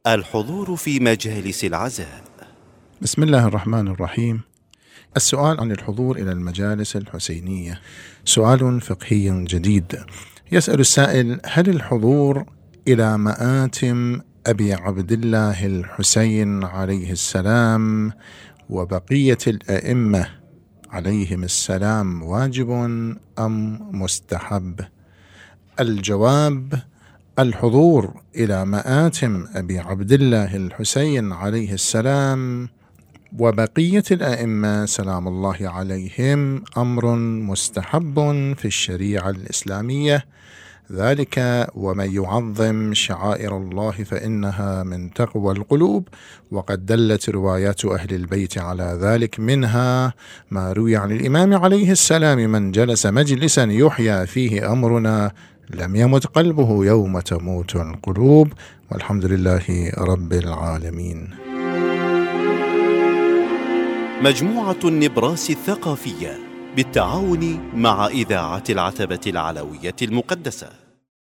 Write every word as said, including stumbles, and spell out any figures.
الحضور في مجالس العزاء. بسم الله الرحمن الرحيم. السؤال عن الحضور إلى المجالس الحسينية سؤال فقهي جديد. يسأل السائل: هل الحضور إلى مآتم أبي عبد الله الحسين عليه السلام وبقية الأئمة عليهم السلام واجب أم مستحب؟ الجواب: الحضور إلى مآتم أبي عبد الله الحسين عليه السلام وبقية الأئمة سلام الله عليهم أمر مستحب في الشريعة الإسلامية، ذلك ومن يعظم شعائر الله فإنها من تقوى القلوب، وقد دلت روايات أهل البيت على ذلك، منها ما روي عن الإمام عليه السلام: من جلس مجلسا يحيى فيه أمرنا لم يمت قلبه يوم تموت القلوب، والحمد لله رب العالمين. مجموعة النبراس الثقافية بالتعاون مع إذاعة العتبة العلوية المقدسة.